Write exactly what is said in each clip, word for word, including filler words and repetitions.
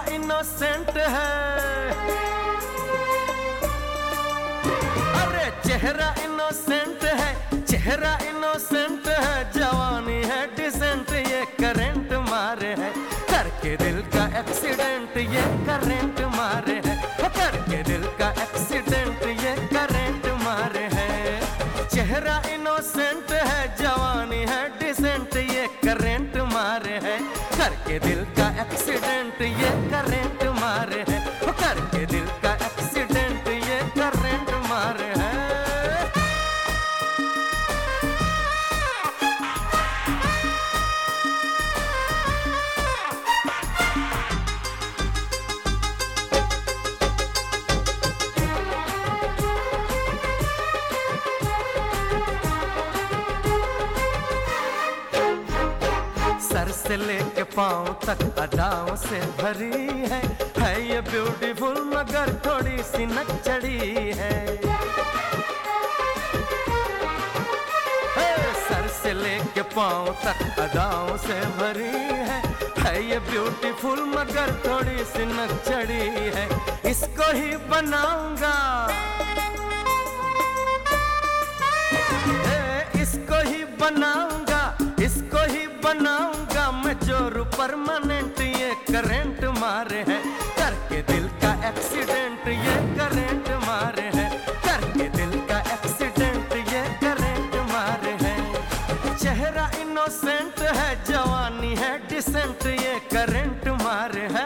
Innocent है, अरे चेहरा इनोसेंट है, चेहरा इनोसेंट है, जवानी है डिसेंट, ये करंट मारे है, करके दिल का एक्सीडेंट, ये करंट मारे है, करके दिल का एक्सीडेंट, ये करंट मारे है। चेहरा इनोसेंट है, जवानी है डिसेंट, ये करंट मारे है, करके दिल का एक्सीडेंट, ये करंट मारे है, करके दिल का एक्सीडेंट, ये करंट मारे है। सर से लेके पांव तक अदाओं से भरी है, है ये ब्यूटीफुल मगर थोड़ी सी नक चढ़ी है। सर से लेके पांव तक अदाओं से भरी है, है ये ब्यूटीफुल मगर थोड़ी सी नक चढ़ी है। इसको ही बनाऊंगा, इसको ही बनाऊंगा, इसको ही बनाऊंगा मैं जोरू परमानेंट, ये करंट मारे है, करके दिल का एक्सीडेंट, ये करंट मारे है, करके दिल का एक्सीडेंट, ये करंट मारे है। चेहरा इनोसेंट है, जवानी है डिसेंट, ये करंट मारे है।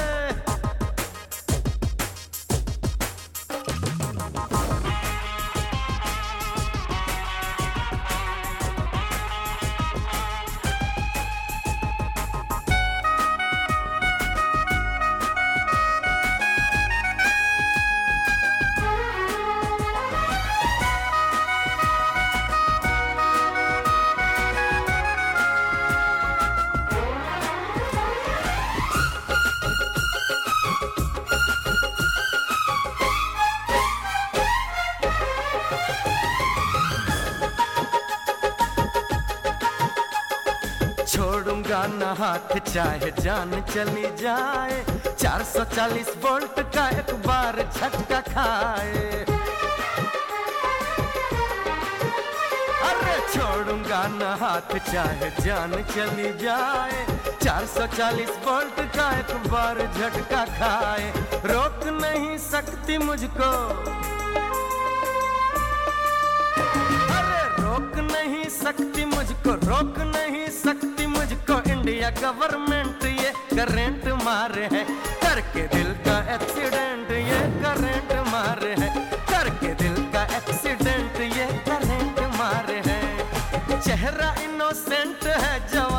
छोड़ूंगा ना हाथ चाहे जान चली जाए, चार सौ चालीस वोल्ट का एक बार झटका खाए। अरे छोड़ूंगा ना हाथ चाहे जान चली जाए, चार सौ चालीस वोल्ट का एक बार झटका खाए। रोक नहीं सकती मुझको, अरे रोक नहीं सकती मुझको, रोक नहीं सकती मुझको इंडिया गवर्नमेंट, ये करंट मारे है, करके दिल का एक्सीडेंट, ये करंट मारे है, करके दिल का एक्सीडेंट, ये करंट मारे है। चेहरा इनोसेंट है, जवानी